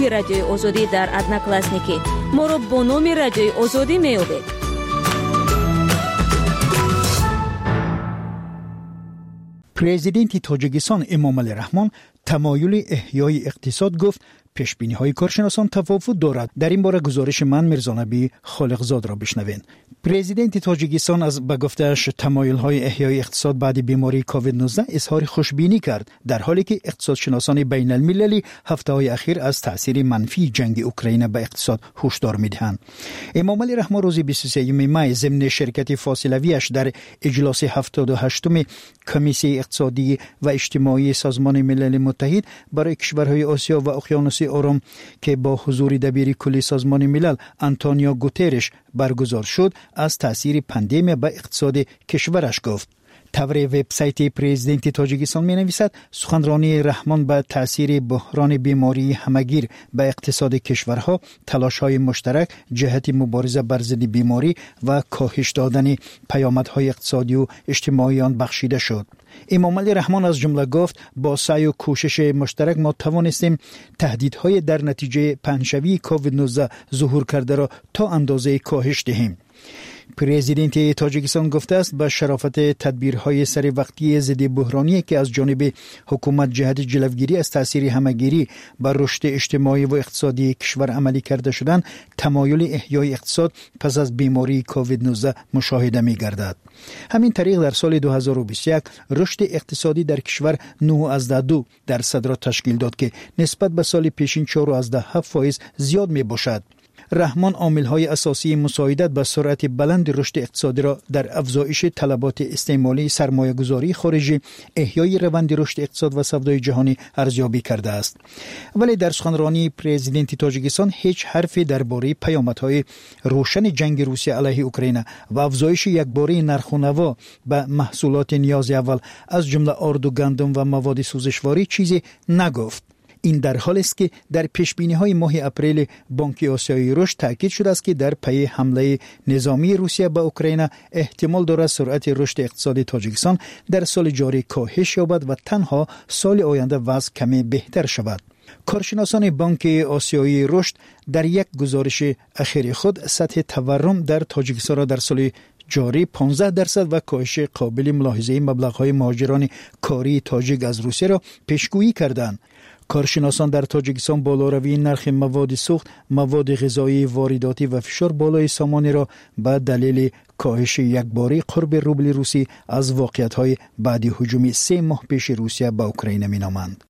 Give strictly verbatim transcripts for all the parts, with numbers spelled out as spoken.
رادیوی آزادی در ادناکلاسنیکی ما رو با نام رادیوی آزادی میابید. پرزیدنت تاجیکستان امامعلی رحمان تمایل احیای اقتصاد گفت پیشبینی های کارشناسان تفاوت دارد. در این باره گزارش من میرزانبی خالقزاد را بشنوین. پرزیدنت تاجیکستان از به گفته‌اش تمایل های احیای اقتصاد بعد بیماری کووید نوزده اظهار خوشبینی کرد، در حالی که اقتصادشناسان بین المللی هفته های اخیر از تاثیر منفی جنگ اوکراین به اقتصاد هشدار میدهند. امامعلی رحمان روز بیست و سوم می ضمن شرکت فاصله‌ایش در اجلاس هفتاد و هشتم کمیسیون اقتصادی و اجتماعی سازمان ملل متحد برای کشورهای آسیا و اقیانوس آرام که با حضور دبیر کل سازمان ملل آنتونیو گوترش برگزار شد از تاثیر پاندمی به اقتصاد کشورش گفت. تبر وبسایت پرزیدنت تاجیکستان می نویسد سخنرانی رحمان به تاثیر بحران بیماری همگیر به اقتصاد کشورها تلاش‌های مشترک جهت مبارزه بر ضد بیماری و کاهش دادن پیامدهای اقتصادی و اجتماعی آن بخشیده شد. امامعلی رحمان از جمله گفت با سعی و کوشش مشترک ما توانستیم تهدیدهای در نتیجه پنه‌شوی کووید نوزده ظهور کرده را تا اندازه کاهش دهیم. پرزیدنت تاجیکستان گفته است با شرافت تدبیرهای سر وقتی ضد بحرانی که از جانب حکومت جهت جلوگیری از تاثیر همگیری بر رشد اجتماعی و اقتصادی کشور عملی کرده شدن، تمایل احیای اقتصاد پس از بیماری کووید نوزده مشاهده می گردد. همین طریق در سال دو هزار و بیست و یک رشد اقتصادی در کشور نه و دو درصد را تشکیل داد که نسبت به سال پیشین چهار و هفت فاصله زیاد می باشد. رحمان عامل‌های اساسی مساعدت به سرعت بلند رشد اقتصادی را در افزایش طلبات استعمالی سرمایه‌گذاری خارجی، احیای روند رشد اقتصاد و سودای جهانی ارزیابی کرده است. ولی در سخنرانی پرزیدنت تاجیکستان هیچ حرفی درباره پیامدهای روشن جنگ روسیه علیه اوکراین و افزایش یکباره نرخ و نوا به محصولات نیاز اول از جمله آرد و گندم و مواد سوزشواری چیزی نگفت. این در حالی است که در پیشبینی‌های ماه اپریل بانک آسیایی رشد تاکید شده است که در پی حمله نظامی روسیه به اوکراین احتمال دارد سرعت رشد اقتصادی تاجیکستان در سال جاری کاهش یابد و تنها سال آینده وضع کمی بهتر شود. کارشناسان بانک آسیایی رشد در یک گزارش اخیر خود سطح تورم در تاجیکستان را در سال جاری پانزده درصد و کاهش قابل ملاحظه مبلغ‌های مهاجران کاری تاجیک از روسیه را پیشگویی کردند. کارشناسان در تاجیکستان بالاروی نرخ مواد سوخت، مواد غذایی وارداتی و فشار بالای سامانی را به دلیل کاهش یکباره قرب روبل روسی از واقعیت‌های بعد هجوم سه ماه پیش روسیه به اوکراین می‌نامند.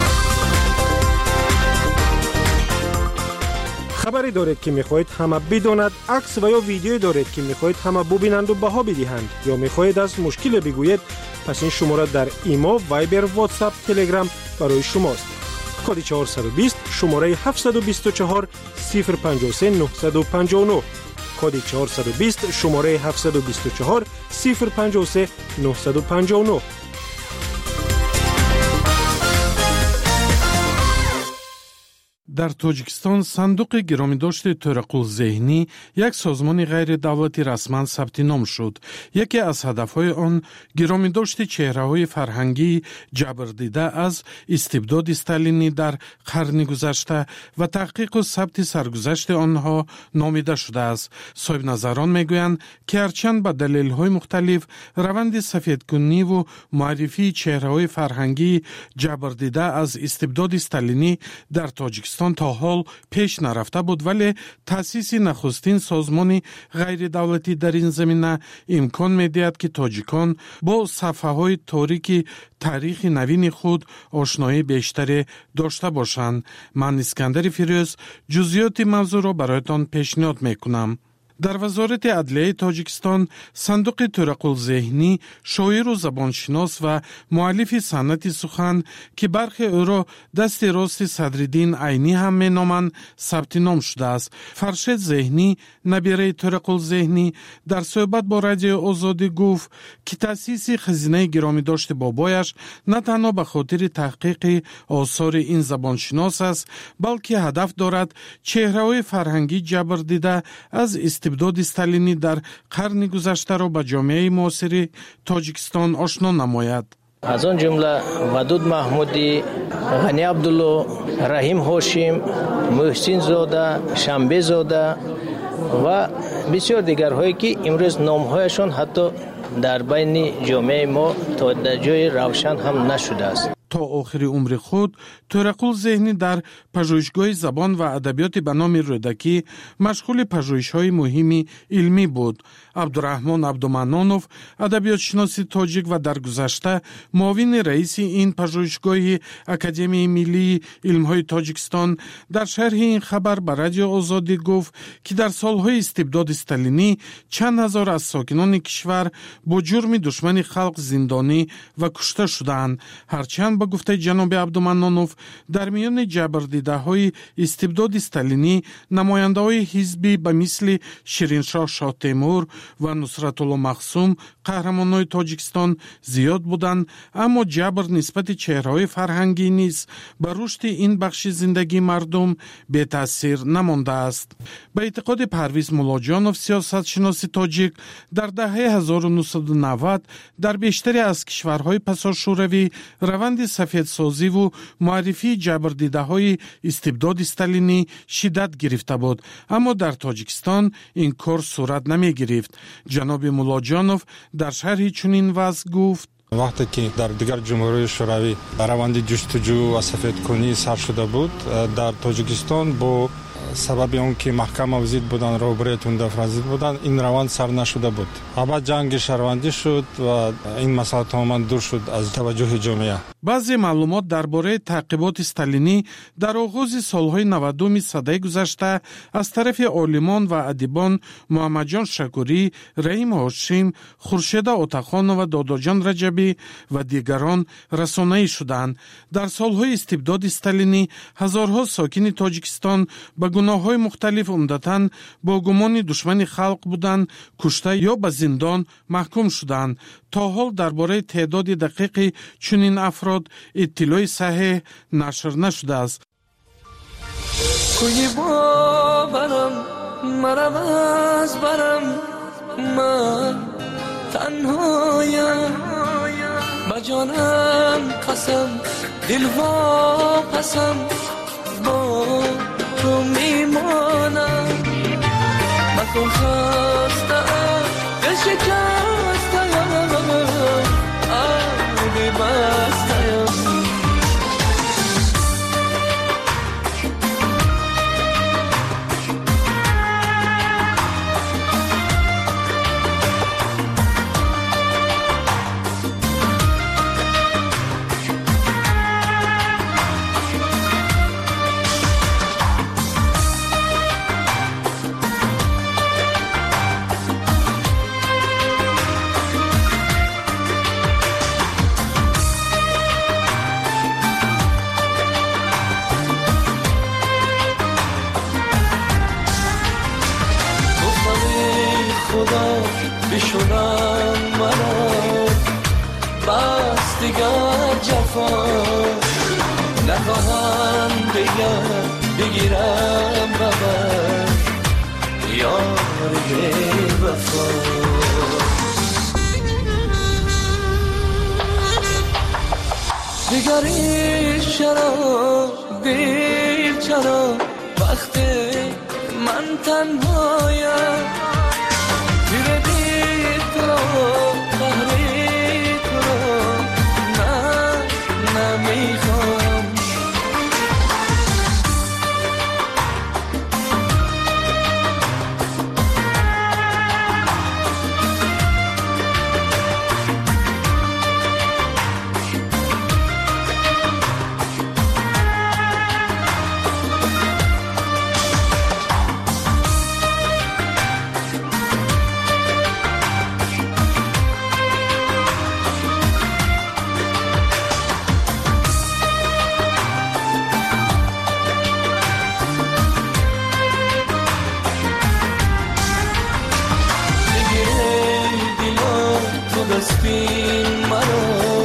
خبری دارید که می‌خواهید همه بداند، عکس و یا ویدیویی دارید که می‌خواهید همه ببینند و بها بدهند یا می‌خواهید از مشکل بگویید، پس این شماره در ایمو، وایبر، واتساپ، تلگرام برای شماست. کد چهارصد و بیست شماره هفتصد و بیست و چهار صفر پنجاه و سه نهصد و پنجاه و نه. کد چهارصد و بیست شماره هفتصد و بیست و چهار صفر پنجاه و سه نهصد و پنجاه و نه. در تاجیکستان صندوق گرامیداشت طارق ذهنی یک سازمان غیر دولتی رسما ثبت نام شد. یکی از هدفهای آن گرامیداشت چهره‌های فرهنگی جبردیده از استبداد استالینی در قرن گذشته و تحقیق و ثبت سرگذشت آنها نامیده شده است. صاحب نظران میگویند که هرچند به دلایل مختلف روند سفیدکنی و معرفی چهره‌های فرهنگی جبردیده از استبداد استالینی در تاجیکستان تا حال پیش نرفته بود، ولی تأسیس نخستین سازمان غیر دولتی در این زمینه امکان می‌دهد که تاجیکان با صفحه‌های تاریک تاریخ نوین خود آشنایی بیشتری داشته باشند. من اسکندر فیروز جزئیات موضوع را برایتان پیشنهاد می‌کنم. در وزارت عدلیه تاجیکستان صندوق طارق ذهنی شاعر و زبانشناس و مؤلف صنعت سخن که برخی او را دست راست صدرالدین عینی هم می نامند ثبت نام شده است. فرشید ذهنی نبیره طارق ذهنی در صحبت با رادیو آزادی گفت که تأسیس خزینه گرامی داشت بابایش نه تنها به خاطر تحقیق آثار این زبانشناس است، بلکه هدف دارد چهره‌های فرهنگی جبردیده از استبداد استالینی در قرن گذشته را به جامعه معاصر تاجیکستان آشنا نماید. از آن جمله ودود محمودی، غنی عبدالله، رحیم هاشم، محسن زاده، شنبه زاده و بسیار دیگرهایی که امروز نامهایشان حتی در بین جامعه ما تا در جای روشن هم نشده است. تا آخر عمر خود طارق ذهنی در پژوهشگاه زبان و ادبیات به نام رودکی مشغول پژوهش‌های مهمی علمی بود. عبدالرحمن عبدالمنانوف ادبیات شناسی تاجیک و در گذشته معاون رئیس این پژوهشگاه اکادمی ملی علم‌های تاجیکستان در شرح این خبر به رادیو آزادی گفت که در سالهای استبداد استالینی چند هزار از ساکنان کشور با جرم دشمن خلق زندانی و کشته شدند. هرچند با گفته جناب عبدالمنانوف در میان جبردیده‌های استبداد استالینی نماینده‌های حزبی به مثل شیرینشاه شاه تیمور و نصرت الله مخصوم قهرمانان تاجیکستان زیاد بودند، اما جبر نسبت چهره‌های فرهنگی نیز بر رشد این بخش زندگی مردم به تاثیر نمانده است. به اعتقاد پرویز مولاجانوف سیاستشناس تاجیک در دهه هزار و نهصد و نود در بیشتری از کشورهای پساشوروی روند سفیدسازی و معرفی جبردیده‌های استبداد استالینی شدت گرفته بود، اما در تاجیکستان این کار صورت نمی‌گرفت. جناب مولاجانوف در شرح چنین وضع گفت: وقتی که در دیگر جمهوری شوروی روند جستجو و سفیدکنی سر شده بود، در تاجیکستان با سبب اون که محکم اوزید بودن، روبروی تند افرازی بودن، این روند سر نشده بود. بعد جنگ شهروندی شد و این مسئله تماما دور شد از توجه جامعه. بعضی معلومات درباره تعقیبات استالینی در آغاز سالهای نود سده گذشته از طرف عالمان و ادیبان محمد جان شکوری، رحیم هاشم، خورشید آتاخان و داداجان رجبی و دیگران رسانه‌ای شدند. در سالهای استبداد استالینی هزارها ساکن تاجیکستان به گناه‌های مختلف عمدتاً با گمان دشمن خلق بودند، کشته یا به زندان محکوم شدند. تا حال درباره تعداد دقیق چنین افراد اطلاع صحیح نشر نشده است. کوی باورم مرم از برم، من تنهایم، با جانم قسم دل واپسم، با تو میمانم، مکن خستم دل شکستم، آبی بستم. بشونم منو بس دیگر جفا نخواهم دیگر بگیرم ببر یار بی وفا. دیگری چرا دیر چرا وقتی من تنهایم، بستین مرا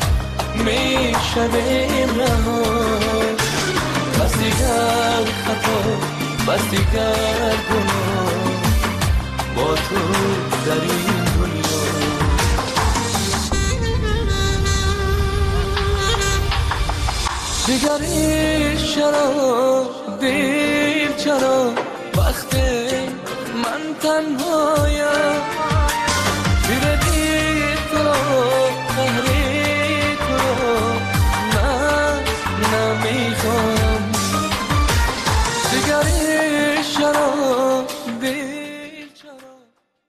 میشویم رها، بس دیگر خطا بس دیگر گناه با تو در این دنیا. دیگری چرا دیر چرا وقتی من تنهایم پیر دیر تو قهری تو من نمیخوام دیگری چرا دیر چرا.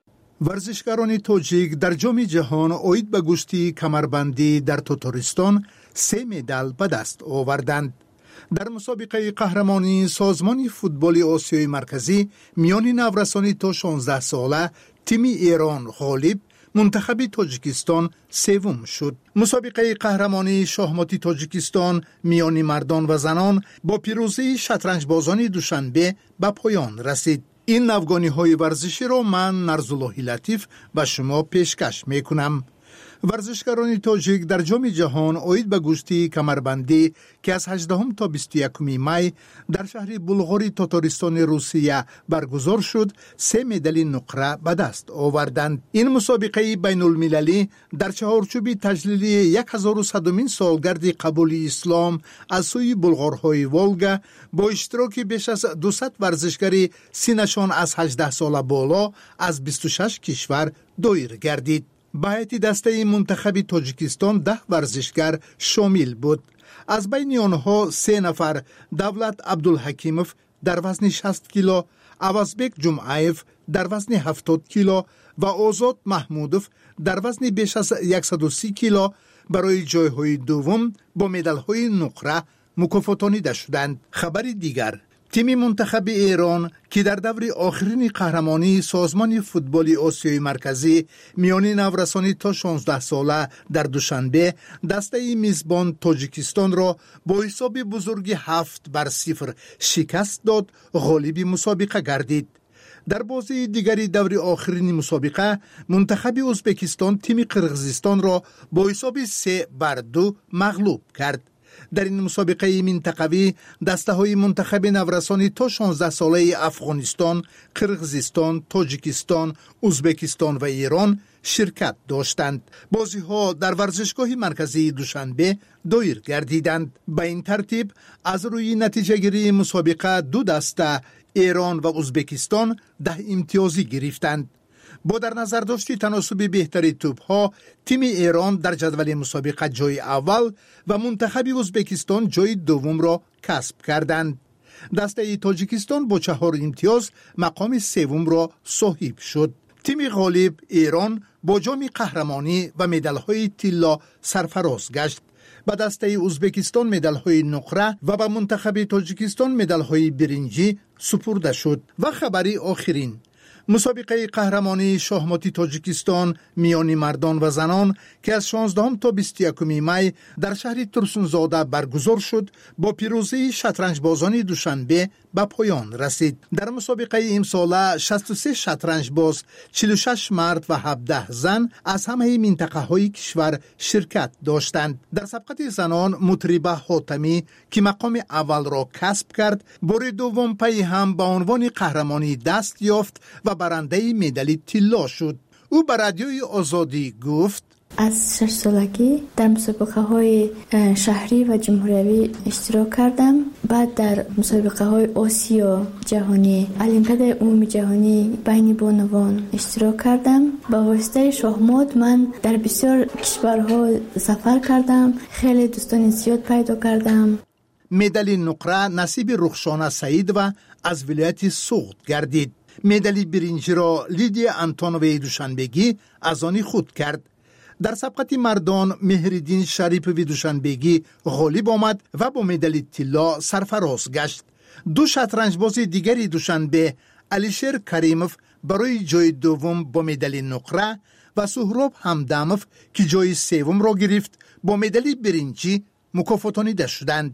ورزشکاران تاجیک در جام جهان اوید به گشتی کمربندی در تاتارستان سه مدال به دست آوردند. در مسابقه قهرمانی سازمان فوتبال آسیای مرکزی میان نورسانی تا شانزده ساله تیم ایران غالب، منتخب تاجیکستان سوم شد. مسابقه قهرمانی شاهماتی تاجیکستان میان مردان و زنان با پیروزی شطرنج بازان دوشنبه به پایان رسید. این نوگانی های ورزشی را من نرزالله لطیف به شما پیشکش می کنم. ورزشکاران تاجیک در جام جهان اوید به گشتی کمربندی که از هجدهم تا بیست و یکم می در شهر بلغاری تاتارستان روسیه برگزار شد، سه مدال نقره به دست آوردند. این مسابقه بین المللی در چهارچوب تجلیل هزار و صدمین سالگرد قبول اسلام از سوی بلغارهای والگا با اشتراک بیش از دویست ورزشکار سینشان از هجده سال بالا از بیست و شش کشور دایر گردید. به هیئت دسته منتخب تاجیکستان ده ورزشکار شامل بود. از بین آنها سه نفر دولت عبدالحکیموف در وزن شصت کیلو، عوضبک جمعایف در وزن هفتاد کیلو و آزاد محمودوف در وزن بیش از صد و سی کیلو برای جایهای دوم با مدال‌های نقره مکافاتانیده شدند. خبر دیگر، تیم منتخب ایران که در دور آخرین قهرمانی سازمان فوتبال آسیای مرکزی میان نورسانی تا شانزده ساله در دوشنبه دسته میزبان تاجیکستان را با حساب بزرگ هفت بر صفر شکست داد، غالب مسابقه گردید. در بازی دیگری دور آخرین مسابقه منتخب ازبکستان تیم قرغیزستان را با حساب سه بر دو مغلوب کرد. در این مسابقه منطقوی دسته های منتخب نورسانی تا شانزده ساله افغانستان، قرغیزستان، تاجیکستان، ازبکستان و ایران شرکت داشتند. بازی ها در ورزشگاه مرکزی دوشنبه دایر گردیدند. به این ترتیب از روی نتیجه گیری مسابقه دو دسته ایران و ازبکستان ده امتیازی گرفتند. با در نظر داشتی تناسب بهتری توپ ها، تیم ایران در جدول مسابقه جای اول و منتخب ازبکستان جای دوم را کسب کردند. دسته تاجیکستان با چهار امتیاز مقام سوم را صاحب شد. تیم غالب ایران با جام قهرمانی و مدال‌های طلا سرفراز گشت. به دسته ازبکستان مدال‌های نقره و به منتخب تاجیکستان مدال‌های برنجی سپرده شد. و خبری آخرین، مسابقه قهرمانی شاهماتی تاجیکستان میان مردان و زنان که از شانزدهم تا بیست و یکم می در شهر ترسونزاده برگزار شد با پیروزی شطرنج بازان دوشنبه به پایان رسید. در مسابقه امساله شصت و سه شطرنج باز، چهل و شش مرد و هفده زن از همه منطقه های کشور شرکت داشتند. در سبقت زنان مطربه حاتمی که مقام اول را کسب کرد، بار دوم پی هم به عنوان قهرمانی دست یافت و برنده مدال طلا شد. او به رادیوی آزادی گفت: از شش سالگی در مسابقه های شهری و جمهوری اشتراک کردم. بعد در مسابقه های آسیا جهانی، المپیاد عمومی جهانی بین بانوان اشتراک کردم. با واسطه شاهمات من در بسیار کشورها سفر کردم، خیلی دوستان زیاد پیدا کردم. مدال نقره نصیب رخشانه سعید و از ولایت سوخت گردید. مدال برنجی را لیدیا انتونوی دوشنبگی از آن خود کرد. در سبقت مردان مهردین شریف وی دوشنبگی غالب آمد و با مدال طلا سرفراز گشت. دو شطرنج باز دیگری دوشنبه، علیشیر کریموف برای جای دوم با مدال نقره و سهراب همدموف که جای سوم را گرفت با مدال برنجی مکافاتانیده شدند.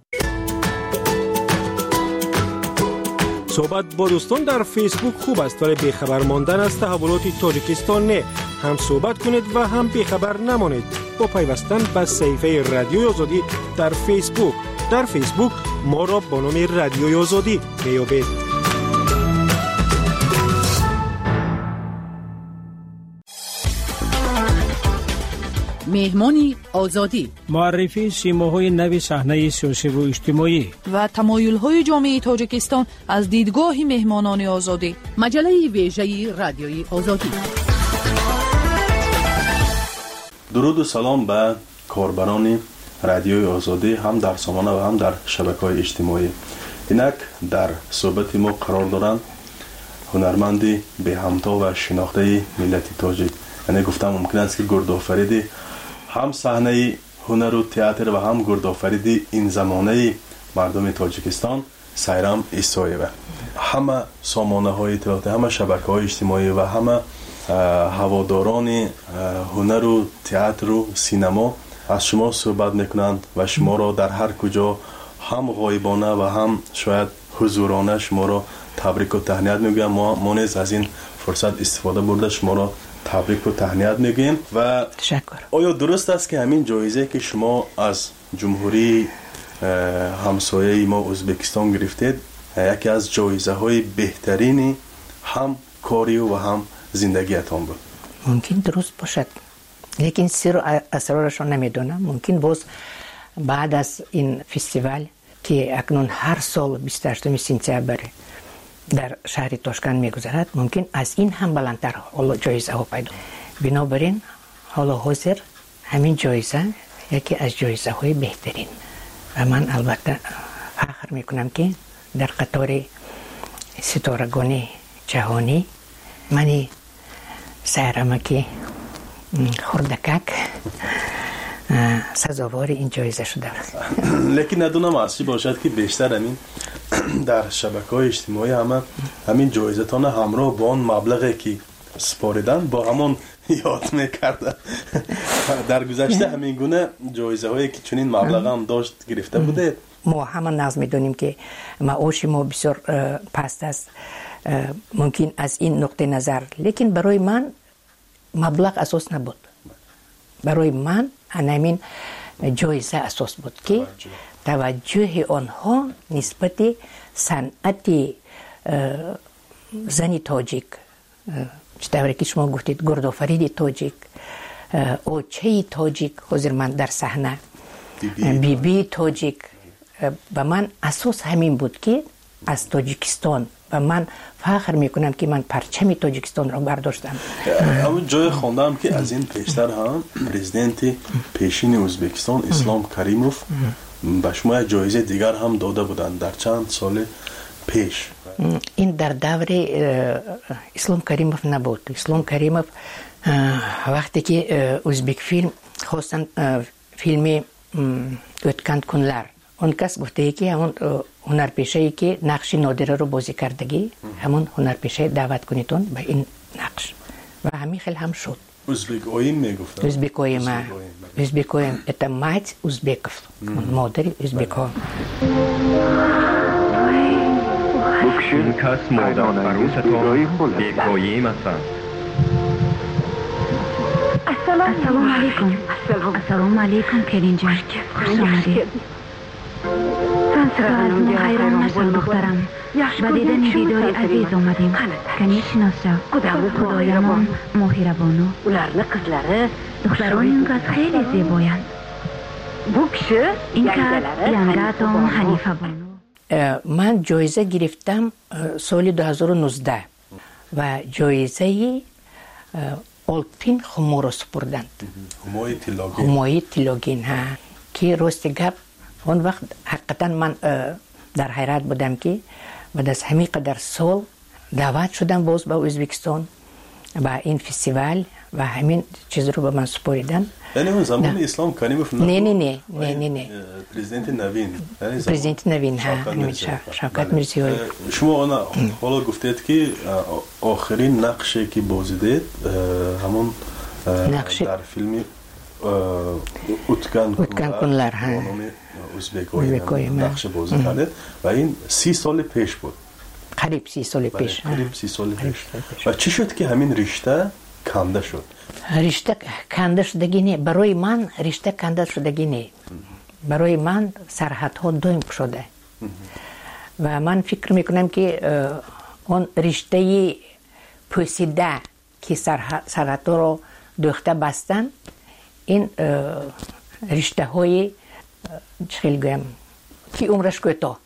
صحبت با دوستان در فیسبوک خوب است، ولی بیخبر ماندن از تحولات تاجیکستان نه. هم صحبت کنید و هم بیخبر نمانید با پیوستن به صفحه رادیوی آزادی در فیسبوک. در فیسبوک ما را با نام رادیوی آزادی بیابید. مهمانی آزادی، معرفی سیماهای نوی صحنه سیاسی و اجتماعی و تمایل‌های جامعه تاجیکستان از دیدگاه مهمانان آزادی. مجله ویژه رادیوی آزادی. درود و سلام به کاربران رادیوی آزادی، هم در سامانه و هم در شبکه‌های اجتماعی. اینک در صحبت ما قرار دارند هنرمندی به همتا و شناخته ملت تاجیک. یعنی گفتم ممکن است که گردآفریدی هم صحنه هنر و تئاتر و هم گردآفریدی این زمانه مردم تاجیکستان سایرام ایسایه. همه سامانه های اطلاعاتی، همه شبکه های اجتماعی و همه هواداران هنر و تئاتر و سینما از شما صحبت میکنند و شما را در هر کجا هم غایبانه و هم شاید حضورانه شما را تبریک و تهنیت میگم. ما ما نیز از این فرصت استفاده برده شما را تبریک و تهنیت میگیم. و تشکر. آیا درست است که همین جایزه که شما از جمهوری همسایه ما ازبکستان گرفتید یکی از جایزه های بهترین هم کاری و هم زندگیتان بود؟ ممکن درست باشد، لیکن سر و اسرارش رو نمیدونم. ممکن باز بعد از این فستیوال که اکنون هر سال بیست و هشتم سپتامبر در شهر تاشکند میگذرد، ممکن از این هم بلندتر حالا جایزه ها پیدا. بنابراین حالا حاضر همین جایزه یکی از جایزه های بهترین و من البته فخر میکنم که در قطار ستارگان جهانی منی سهرمکی خردکک سزاوار این جایزه شده. لیکن ندونم اصلی باشد که بیشتر همین در شبکه‌های اجتماعی همه همین جایزه تان همراه با آن مبلغی که سپاریدن با همون یاد میکرده. در گذشته همین گونه جایزه هایی که چنین مبلغ هم داشت گرفته بوده. ما همه نظر میدونیم که معاش ما بسیار پست است، ممکن از این نقطه نظر، لیکن برای من مبلغ اساس نبود. برای من همین جایزه اساس بود که توجه آنها نسبت صنعت زنی تاجیک، چطوری که شما گفتید گردآفرید تاجیک، اوچه تاجیک، حضور من در صحنه بی بی تاجیک، و من اساس همین بود که از تاجیکستان و من فخر میکنم که من پرچم تاجیکستان را برداشتم. اما جای خواندم که از این پیشتر هم پرزیدنت پیشین ازبکستان اسلام کریموف به شما جایزه دیگر هم داده بودند در چند سال پیش. این در دور اسلام کریموف نبود. اسلام کریموف وقتی که ازبک فیلم خواستن فیلم اوتکند کنلر، اون کس گفته که همون هنرپیشه‌ای که نقش نادره رو بازی کردگی همون هنرپیشه دعوت کنیتون به این نقش و همین خیلی هم شد. ازبک اویم میگفتن. ازبک اویم ازبک اویم это мать узбеков، مادر ازبک ها. این کس مادر عروس تو بیکایی مثلا. السلام علیکم. السلام علیکم کرین جان، خوش آمدید. از ما حیران نشد دخترم، و دیدن دیداری عزیز آمدیم. کنی شناسا خدایمان ماهربانو. دختران این کس خیلی زیبایند. این کس ینگاتون حنیفه بانو. من جایزه گرفتم سال دو هزار و نوزده و جایزه آلپین خمورو سپردند. همای تیلاگین. همای تیلاگین ها که راست گپ اون وقت حقیقتا من در حیرت بودم که بعد از همین قدر سال دعوت شدم باز به ازبکستان و این فستیوال و همین چیز رو به من سپاریدن. یعنی اون زمان اسلام کریموف نبود؟ نه نه نه نه نه نه پرزیدنت نوین. پرزیدنت نوین ها شوکت میرزیوی. شما اون حالا گفتید که آخرین نقشی که بازی دید همون در فیلم اوتکند کنلر ها ازبک‌های نقش بازی کرده و این سی سال پیش بود. قریب سی سال پیش. قریب سی سال پیش. و چی شد که همین رشته کنده شد؟ رشته کنده شدگی نه، برای من رشته کنده شدگی نه. برای من سرحدها دویم شده و من فکر میکنم که اون رشته پوسیده که سرحدها رو دوخته بستن این رشته های چخیل گویم کی عمرش کوتاه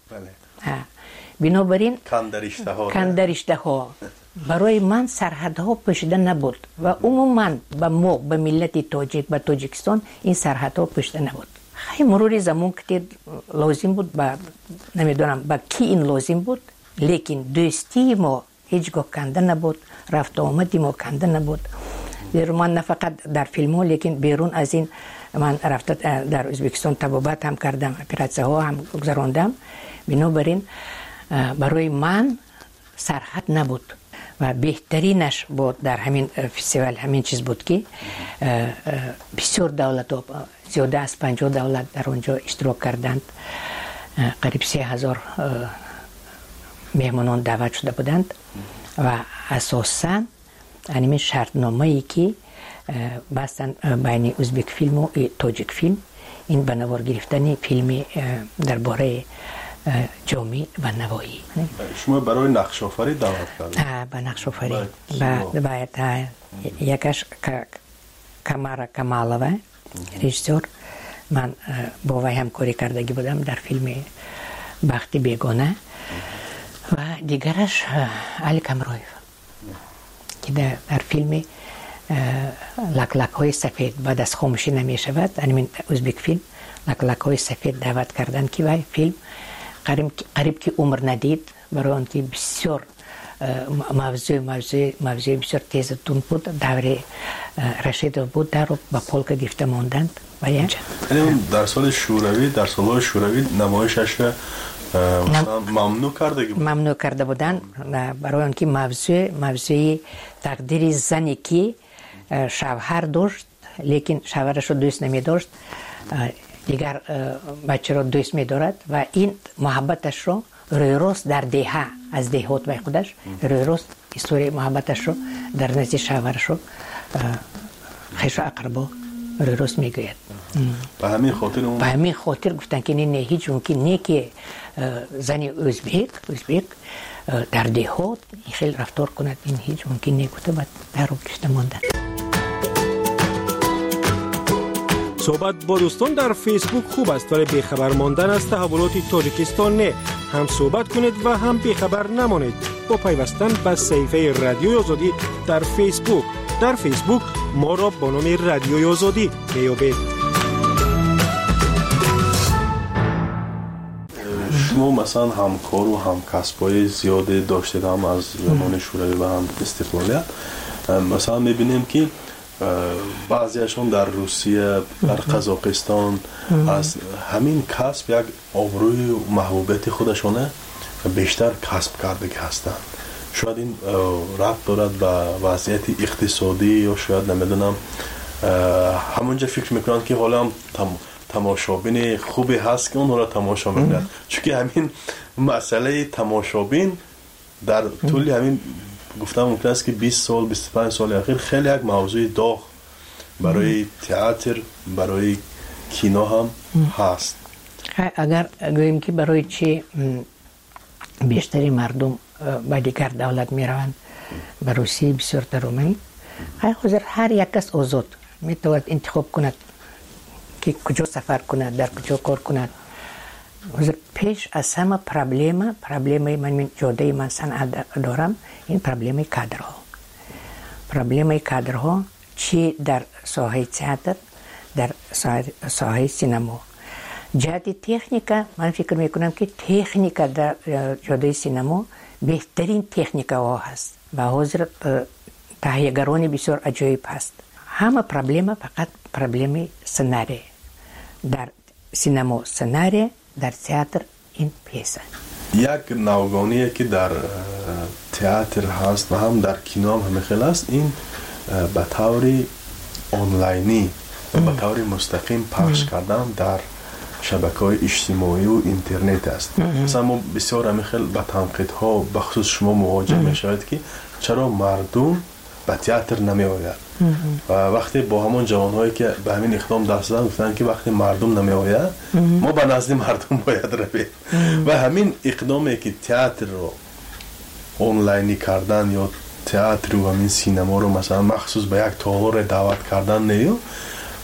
بنابراین کندرشته ها برای من سرحدها پوشیده نبود و عموما به ما به ملت تاجیک به تاجیکستان این سرحدها پوشیده نبود. خیلی مرور زمان که لازم بود با نمیدونم با کی این لازم بود، لیکن دوستی ما هیچگاه کنده نبود، رفت آمدی ما کنده نبود. در من نه فقط در فیلم ها لیکن بیرون از این من رفت در ازبکستان طبابت هم کردم، اپراسیون ها هم گذراندم. بنابراین برای من سرحد نبود و بهترینش بود در همین فستیوال همین چیز بود که بسیار دولت ها زیاده از پنجاه دولت در اونجا اشتراک کردند، قریب سه هزار مهمانان دعوت شده بودند و اساساً همین شرطنامه ای که بستن بین ازبک فیلم و تاجیک فیلم این به نوار گرفتن فیلم درباره جامعه و نوایی. شما برای نقش آفری دعوت کردید؟ به نقش آفری باید یکش کمارا کمالوه رژیسور، من با وی همکاری کردگی بودم در فیلم بخت بیگانه و دیگرش علی کمرویف که در فیلم لک لک های سفید بعد از خاموشی نمی شود همین ازبک فیلم لک لک های سفید دعوت کردن که وی فیلم قریب قریب که عمر ندید برای آن که بسیار موضوع موضوع موضوع بسیار تیزتون بود، دور رشید بود در با پولک گرفته ماندند و یعنی در سال شوروی در سال شوروی نمایشش ممنوع کرده بود ممنوع کرده بودن برای آن که موضوع موضوع تقدیر زنی که شوهر داشت لیکن شوهرش رو دوست نمی داشت، دیگر بچه رو دوست می دارد و این محبتش رو روی روز در دهه از دهات به خودش روی روز استوری محبتش رو در نزد شوهرش رو خیش و اقربا روی روز می گوید. به همین خاطر اون به همین خاطر گفتن که نه هیچ ممکن نه که زنی ازبک ازبک در دهات خیلی رفتار کند، این هیچ ممکن نه گفته بعد در رو کشته ماندن. صحبت با دوستان در فیسبوک خوب است ولی بیخبر ماندن از تحولات تاجیکستان نه. هم صحبت کنید و هم بیخبر نمانید با پیوستن به صفحه رادیوی آزادی در فیسبوک. در فیسبوک ما را با نام رادیوی آزادی میابید. شما مثلا همکار و همکسبای زیاده داشتید هم از زمان شوروی و هم استقلالیت. مثلا میبینیم که بعضیشون در روسیه در قزاقستان از همین کسب یک آبروی و محبوبیت خودشونه بیشتر کسب کرده هستند. شاید این ربط دارد به وضعیت اقتصادی یا شاید نمیدونم همونجا فکر میکنند که حالا هم تماشابین خوبی هست که اون را تماشا میکنند، چون که همین مسئله تماشابین در طول همین گفتم ممکن است که بیست سال بیست و پنج سال اخیر خیلی یک موضوع داغ برای تئاتر برای کینو هم هست. اگر گوییم که برای چی بیشتری مردم با دیگر دولت می روند به روسیه بسیار ترومنی، حاضر هر یک کس آزاد می تواند انتخاب کند که کجا سفر کند در کجا کار کند. حاضر پیش از همه پرابلم پرابلم من جاده من صنعت دارم این پرابلم کادرها پرابلم کادرها چی در ساحه تئاتر در ساحه سینما جهت تکنیکا من فکر میکنم که تکنیکا در جاده سینما بهترین تکنیکا ها هست و حاضر تهیه‌گران بسیار عجیب هست. همه پرابلم فقط پرابلم سناریو در سینما سناریو در تئاتر این پیسه یک نوگانیه که در تئاتر هست و هم در کینو هم همه خیلی هست، این به طور آنلاینی و به طور مستقیم پخش کردن در شبکه‌های اجتماعی و اینترنت است. مثلا ما بسیار همه خیلی به تنقیدها به خصوص شما مواجه میشوید که چرا مردم به تئاتر نمی آید و وقتی با همون جوانهایی که به همین اقدام دست دادن گفتن که وقتی مردم نمی آید ما به نزد مردم باید رویم و همین اقدامی که تئاتر رو آنلاینی کردن یا تئاتر و همین سینما رو مثلا مخصوص به یک تالار دعوت کردن نیو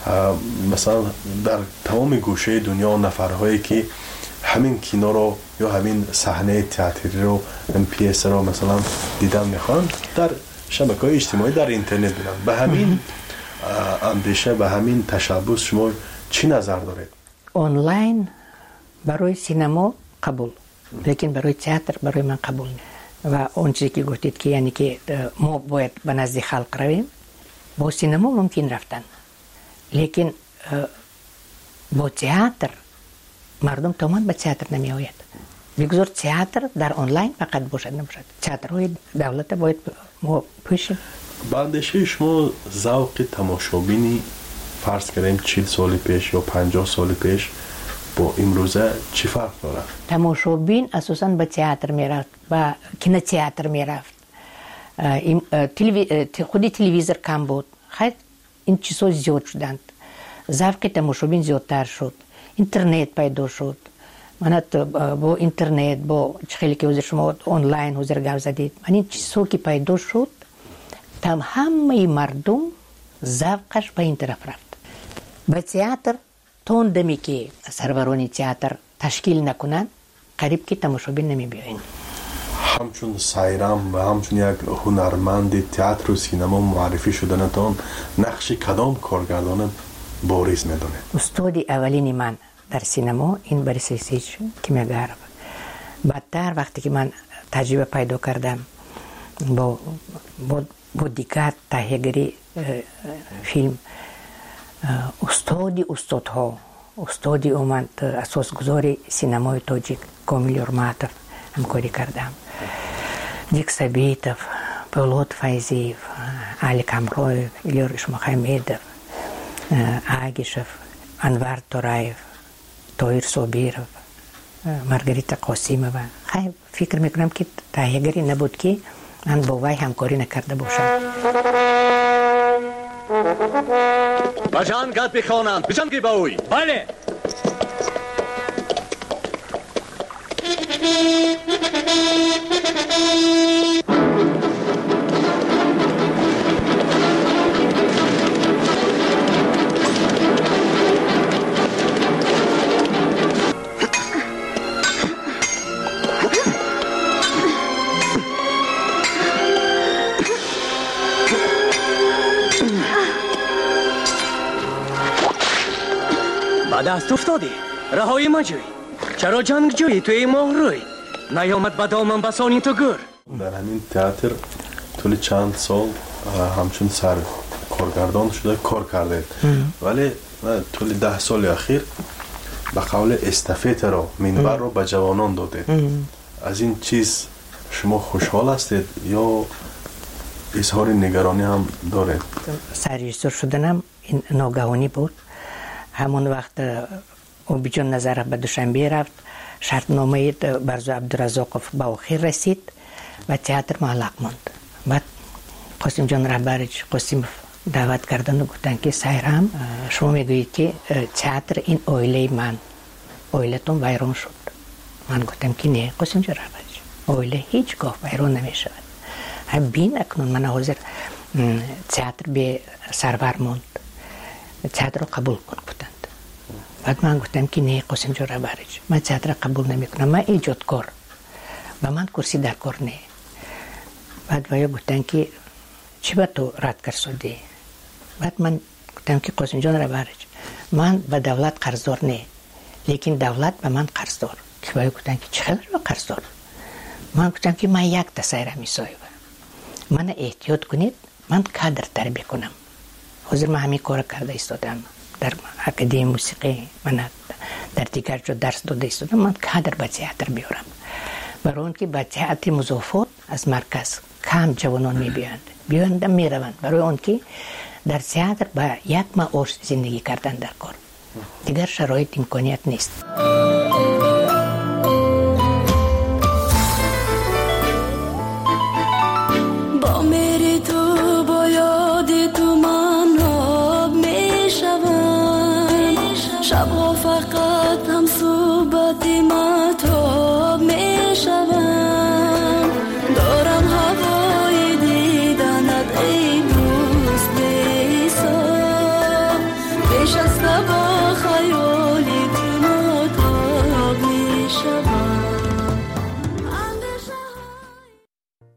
مثلا در تمام گوشه دنیا نفرهایی که همین کینو رو یا همین صحنه تئاتری رو این پیس رو مثلا دیدن میخوان در شبکه‌های اجتماعی در اینترنت ببینن. به همین اندیشه به همین تشبث شما چی نظر دارید؟ آنلاین برای سینما قبول، لیکن برای تئاتر برای من قبول نیست. و اون چیزی که گفتید که یعنی که ما باید به نزد خلق رویم، با سینما ممکن رفتن، لیکن با تئاتر مردم تمام به تئاتر نمی آید. بگذار تئاتر در آنلاین فقط باشد نباشد. تئاترهای دولت باید ما پوشیم. باندشه شما ذوق تماشابینی فرض کردیم چهل سال پیش یا پنجاه سال پیش با امروزه چی فرق داره؟ تماشابین اساساً به تئاتر میرفت، به کینو تئاتر میرفت. خودی تلویزیون کم بود. خیلی این چیزها زیاد شدند. ذوق تماشابین زیادتر شد. اینترنت پیدا شد. من با اینترنت با خیلی که حضور شما آنلاین حضور گفت زدید. من این چیزها که پیدا شد تم همه مردم ذوقش به این طرف رفت. به تئاتر تون دمی که سروران تئاتر تشکیل نکنن قریب که تماشابین نمی بیاین. همچون سایرام و همچون یک هنرمند تئاتر و سینما معرفی شدنتان نقش کدام کارگردان بارز میدونه؟ استاد اولین من در سینما این بریس سیچ کیمیاگرف. بعدتر وقتی که من تجربه پیدا کردم با با, با دیگر تهیه‌گری فیلم، استادی استادها استادی اومد اساسگذار سینمای تاجیک کامیل یورماتوف همکاری کردم. دیک سبیتوف، پولاد فایزیف، علی کامرویف، ایلیاروش محمدوف، آگیشوف، انوار تورایف، تویر صابیروف، مارگریتا قاسیمووا. خیلی فکر میکنم که تهیه‌گری نبود که من با وی همکاری نکرده باشم. بجان گاد بخوانم، بجان که باوی. بله. دست افتادی رهایی مجوی، چرا جنگ جویی توی ماه روی نیامد با دامن بسانی تو گر. در همین تئاتر طول چند سال همچون سر کارگردان شده کار کرده، ولی طول ده سال اخیر به قول استافت رو منبر رو به جوانان داده. از این چیز شما خوشحال هستید یا اظهار نگرانی هم داره؟ سرریزور شدنم این ناگهانی بود. همون وقت او بیجان نظر به دوشنبه رفت، شرطنامه برزو عبدالرزاقوف به آخر رسید و تئاتر معلق ماند. بعد قاسم جان رهبرج قاسم دعوت کردن و گفتن که سایرام شما میگویید که تئاتر این اویله من، اویلتون ویران شد. من گفتم که نه قاسم جان رهبرج، اویله هیچگاه ویران نمیشود. هم بین اکنون من حاضر تئاتر به سرور ماند، تئاتر رو قبول کن بودند. بعد من گفتم که نه قاسم جان رهبرج، من تئاتر قبول نمی کنم، من ایجادکار و من کرسی در کار نه. بعد ویا گفتن که چی با تو رد کرده؟ بعد من گفتم که قاسم جان رهبرج من به دولت قرضدار نه، لیکن دولت به من قرضدار. که ویا گفتن که چقدر به قرضدار؟ من گفتم که من یک تسایره میسایم، من احتیاط کنید، من کادر تربیه کنم. حاضر من همین کار کرده ایستادم، در اکادمی موسیقی من در دیگر جا درس داده ایستادم، من کادر به تئاتر بیارم. برای اون که به تئاتر مضافات از مرکز کم جوانان میبیاند، بیاند میروند، برای اون که در تئاتر با یک معاش زندگی کردن در کار، دیگر شرایط امکانیت نیست.